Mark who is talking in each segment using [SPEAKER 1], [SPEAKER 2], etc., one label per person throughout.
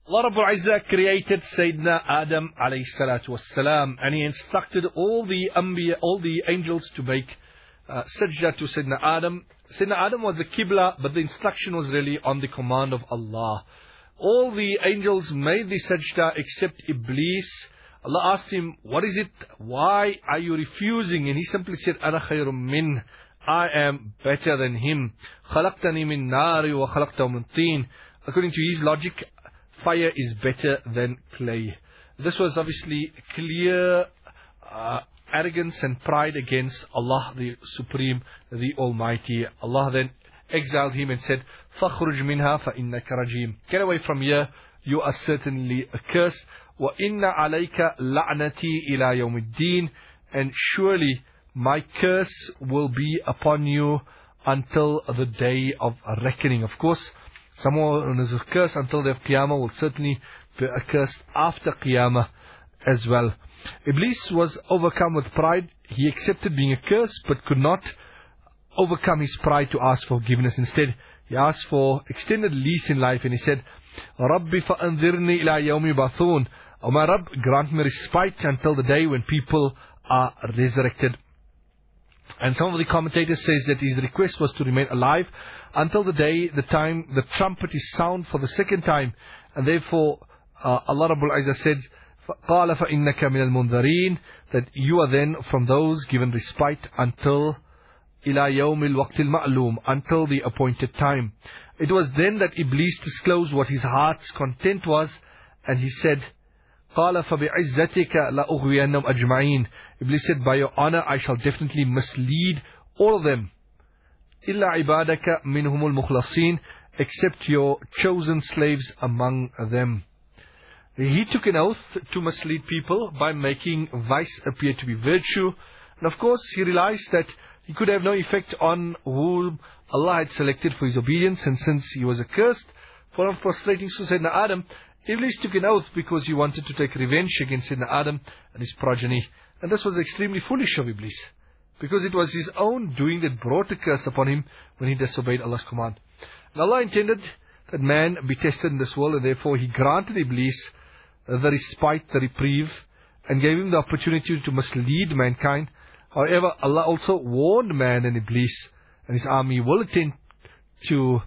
[SPEAKER 1] Allah Rabbul Izzah created Sayyidina Adam alayhi salatu wassalam, and He instructed all the Anbiya, all the angels to make sajda to Sayyidina Adam. Sayyidina Adam was the Qibla, but the instruction was really on the command of Allah. All the angels made the sajda except Iblis. Allah asked him, what is it? Why are you refusing? And he simply said, Ana khayrum min. I am better than him. Khalaqtani min nari wa khalaqtahu min teen. According to his logic, fire is better than clay. This was obviously clear arrogance and pride against Allah, the Supreme, the Almighty. Allah then exiled him and said, فَخْرُجْ مِنْهَا فَإِنَّكَ رَجِيمٌ. Get away from here, you are certainly accursed. وَإِنَّ عَلَيْكَ لَعْنَتِي إِلَى يَوْمِ الدِّينِ. And surely my curse will be upon you until the day of reckoning. Of course, someone who is accursed until the day of Qiyamah will certainly be accursed after Qiyamah as well. Iblis was overcome with pride. He accepted being accursed, but could not overcome his pride to ask for forgiveness. Instead, he asked for extended lease in life, and he said, Rabbi fa'anzirni ila yawmi bathun. O my Rabb, grant me respite until the day when people are resurrected. And some of the commentators says that his request was to remain alive until the day, the time the trumpet is sound for the second time. And therefore, Allah Rabbul Izzah said, قَالَ فَإِنَّكَ مِنَ الْمُنذَرِينَ, that you are then from those given respite until إِلَى يَوْمِ الْوَقْتِ الْمَعْلُومِ, until the appointed time. It was then that Iblis disclosed what his heart's content was, and he said, قَالَ فَبِعِزَّتِكَ لَأُغْوِيَنَّهُمْ أَجْمَعِينَ. Iblis said, by your honor I shall definitely mislead all of them. إِلَّا عِبَادَكَ مِنْهُمُ الْمُخْلَصِينَ, except your chosen slaves among them. He took an oath to mislead people by making vice appear to be virtue. And of course, he realized that he could have no effect on whom Allah had selected for his obedience. And since he was accursed for prostrating to Sayyidina Adam, Iblis took an oath because he wanted to take revenge against Sayyidina Adam and his progeny. And this was extremely foolish of Iblis, because it was his own doing that brought a curse upon him when he disobeyed Allah's command. And Allah intended that man be tested in this world, and therefore He granted Iblis the respite, the reprieve, and gave him the opportunity to mislead mankind. However, Allah also warned man and Iblis and his army will attempt to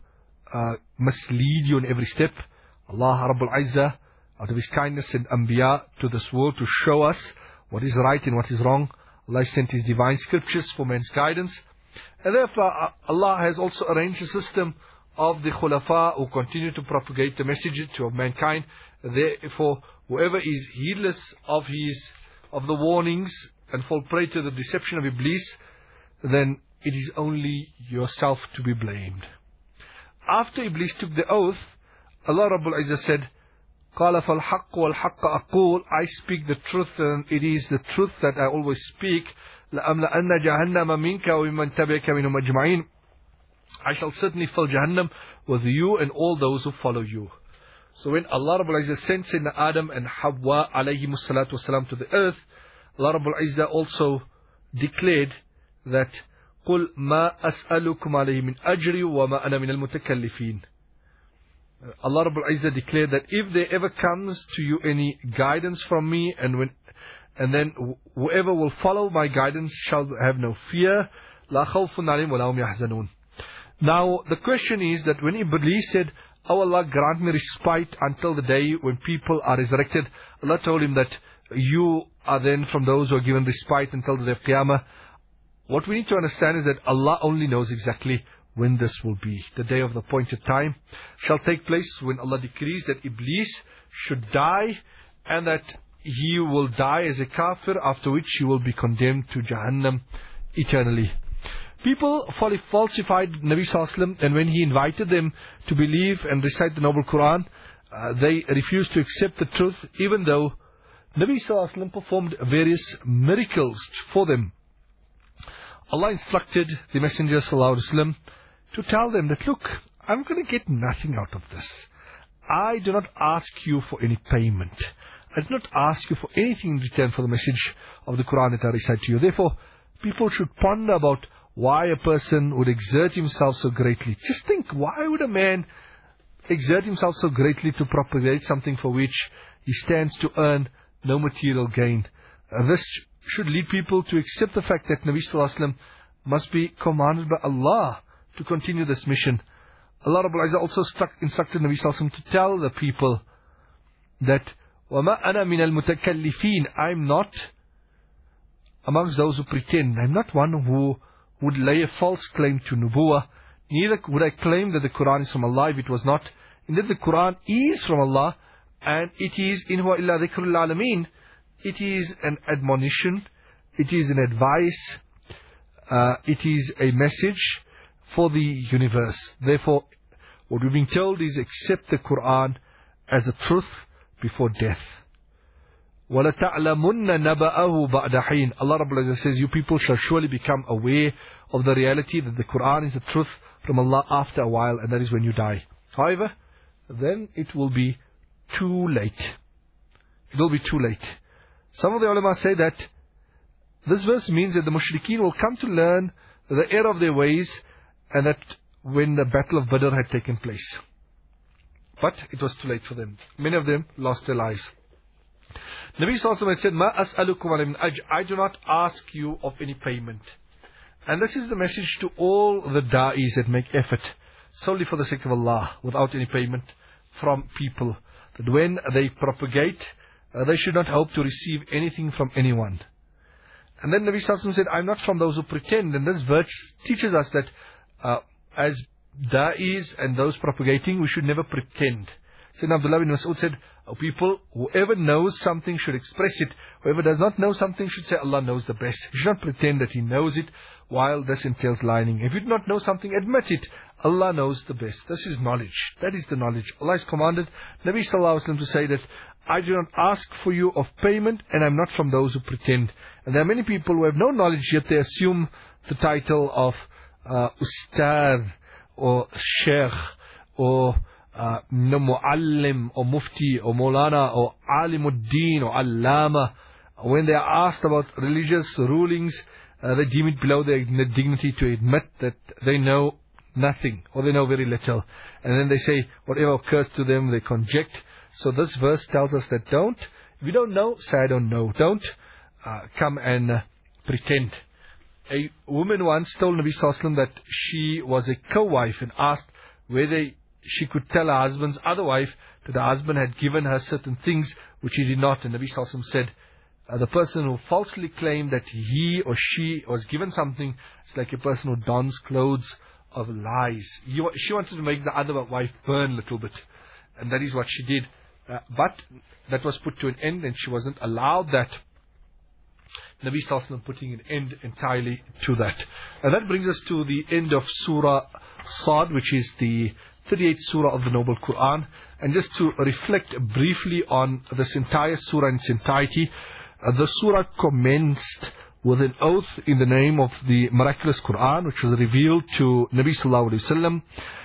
[SPEAKER 1] mislead you in every step. Allah Rabbul Izzah, out of His kindness, sent Anbiya to this world to show us what is right and what is wrong. Allah sent His divine scriptures for man's guidance. And therefore, Allah has also arranged a system of the Khulafa who continue to propagate the message to mankind. Therefore, whoever is heedless of the warnings and fall prey to the deception of Iblis, then it is only yourself to be blamed. After Iblis took the oath, Allah Rabbul Izzah said, قَالَ فَالْحَقُّ وَالْحَقَّ أَقُولُ, I speak the truth, and it is the truth that I always speak. لَأَمْلَأَنَّ جَهَنَّمَ مِنْكَ وَمِمَّنْ تَبِعَكَ مِنْهُمْ أَجْمَعِينَ. I shall certainly fill Jahannam with you and all those who follow you. So when Allah Rabbul Izzah sent Sayyidina Adam and Hawwa alayhimu salatu wasalam to the earth, Allah Rabbul Izzah also declared that قُلْ مَا أَسْأَلُكُمْ عَلَيْهِ مِنْ أَجْرِ وَمَا أَنَا مِنَ الْمُتَكَلِّفِينَ. Allah Rabbul Izzah declared that if there ever comes to you any guidance from me, and then whoever will follow my guidance shall have no fear. لَا خَوْفٌ عَلَيْهِمْ وَلَا هُمْ يَحْزَنُونَ. Now the question is that when Iblis said, "Oh Allah, grant me respite until the day when people are resurrected," Allah told him that you are then from those who are given respite until the day of Qiyamah. What we need to understand is that Allah only knows exactly when this will be. The day of the appointed time shall take place when Allah decrees that Iblis should die, and that he will die as a kafir, after which he will be condemned to Jahannam eternally. People falsified Nabi Sallallahu Alaihi Wasallam, and when he invited them to believe and recite the Noble Quran, they refused to accept the truth, even though Nabi Sallallahu Alaihi Wasallam performed various miracles for them. Allah instructed the Messenger Sallallahu Alaihi Wasallam to tell them that, look, I'm going to get nothing out of this. I do not ask you for any payment. I do not ask you for anything in return for the message of the Quran that I recite to you. Therefore, people should ponder about why a person would exert himself so greatly. Just think, why would a man exert himself so greatly to propagate something for which he stands to earn no material gain. This should lead people to accept the fact that Nabi Sallallahu Alaihi Wasallam must be commanded by Allah to continue this mission. Allah Rabbul Izzah also instructed Nabi Sallallahu Alaihi Wasallam to tell the people that وَمَا أَنَا مِنَ الْمُتَكَلِّفِينَ, I'm not amongst those who pretend. I'm not one who would lay a false claim to nubuwah. Neither would I claim that the Quran is from Allah if it was not. Indeed, the Quran is from Allah, and it is in huwa illa dhikrul alameen. It is an admonition, it is an advice, it is a message for the universe. Therefore, what we're being told is accept the Quran as the truth before death. وَلَتَعْلَمُنَّ نَبَأَهُ بَعْدَ حِينٍ. Allah Rabbul Izzah says, you people shall surely become aware of the reality that the Quran is the truth from Allah after a while, and that is when you die. However, then it will be too late. It will be too late. Some of the ulama say that this verse means that the mushrikeen will come to learn the error of their ways, and that when the battle of Badr had taken place. But it was too late for them. Many of them lost their lives. Nabi Sallallahu Alaihi Wasallam said, "Ma as'alukum alayhi min ajr." I do not ask you of any payment. And this is the message to all the da'is that make effort solely for the sake of Allah, without any payment from people. That when they propagate, they should not hope to receive anything from anyone. And then Nabi Sallallahu Alaihi Wasallam said, I'm not from those who pretend. And this verse teaches us that as da'is and those propagating, we should never pretend. Sayyidina Abdullah bin Mas'ud said, people, whoever knows something should express it. Whoever does not know something should say, Allah knows the best. He should not pretend that he knows it, while this entails lying. If you do not know something, admit it. Allah knows the best. This is knowledge. That is the knowledge. Allah has commanded Nabi Sallallahu Alaihi Wasallam to say that, I do not ask for you of payment, and I'm not from those who pretend. And there are many people who have no knowledge, yet they assume the title of Ustad, or Sheikh, or Muallim, or Mufti, or Maulana, or Alimuddin, or Allama. When they are asked about religious rulings, they deem it below their dignity to admit that they know nothing, or they know very little. And then they say, whatever occurs to them, they conject. So this verse tells us that if you don't know, say I don't know. Don't come and pretend. A woman once told Nabi Sallallahu Alaihi Wasallam that she was a co-wife, and asked whether she could tell her husband's other wife that her husband had given her certain things which he did not. And Nabi Sallallahu Alaihi Wasallam said, the person who falsely claimed that he or she was given something is like a person who dons clothes of lies. She wanted to make the other wife burn a little bit, and that is what she did. But that was put to an end, and she wasn't allowed that. Nabi Sallallahu Alaihi Wasallam putting an end entirely to that. And that brings us to the end of Surah Sad, which is the 38th Surah of the Noble Quran. And just to reflect briefly on this entire Surah in its entirety, the Surah commenced with an oath in the name of the miraculous Quran, which was revealed to Nabi Sallallahu Alaihi Wasallam.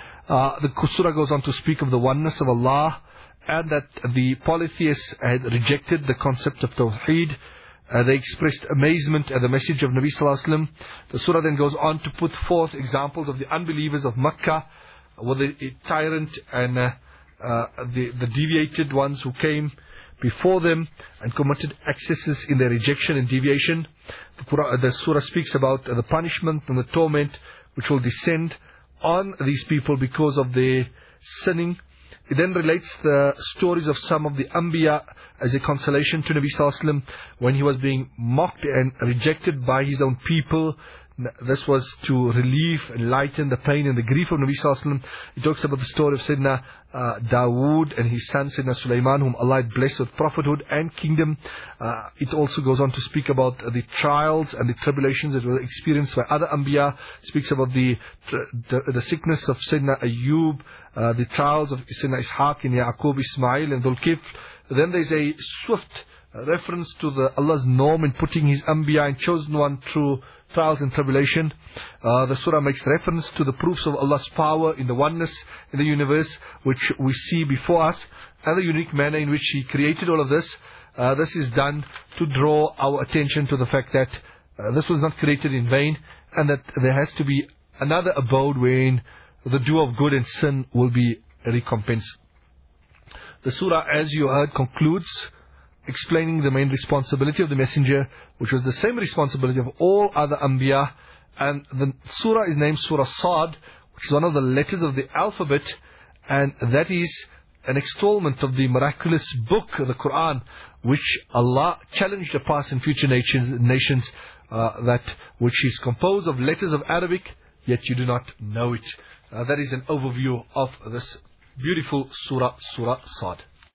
[SPEAKER 1] The Surah goes on to speak of the oneness of Allah, and that the polytheists had rejected the concept of Tawheed. They expressed amazement at the message of Nabi Sallallahu Alaihi Wasallam. The surah then goes on to put forth examples of the unbelievers of Makkah, with the tyrant and the deviated ones who came before them and committed excesses in their rejection and deviation. The surah speaks about the punishment and the torment which will descend on these people because of their sinning. It then relates the stories of some of the Anbiya as a consolation to Nabi Sallallahu Alaihi Wasallam when he was being mocked and rejected by his own people. This was to relieve and lighten the pain and the grief of Nabi Sallallahu Alaihi Wasallam. It talks about the story of Sayyidina Dawood and his son Sayyidina Sulaiman, whom Allah had blessed with prophethood and kingdom. It also goes on to speak about the trials and the tribulations that were experienced by other Anbiya. It speaks about the sickness of Sayyidina Ayub, the trials of Sayyidina Ishaq and Yaqub, Ismail and Dhul Kifl. Then there's a swift reference to Allah's norm in putting His Anbiya and chosen one through trials and tribulation. The surah makes reference to the proofs of Allah's power in the oneness in the universe, which we see before us, and the unique manner in which He created all of this. This is done to draw our attention to the fact that this was not created in vain, and that there has to be another abode wherein the doer of good and sin will be recompense. The surah, as you heard, concludes explaining the main responsibility of the messenger, which was the same responsibility of all other anbiya. And the surah is named Surah Sad, which is one of the letters of the alphabet, and that is an extolment of the miraculous book, the Quran, which Allah challenged the past and future nations, that which is composed of letters of Arabic, yet you do not know it. That is an overview of this beautiful surah, Surah Sad.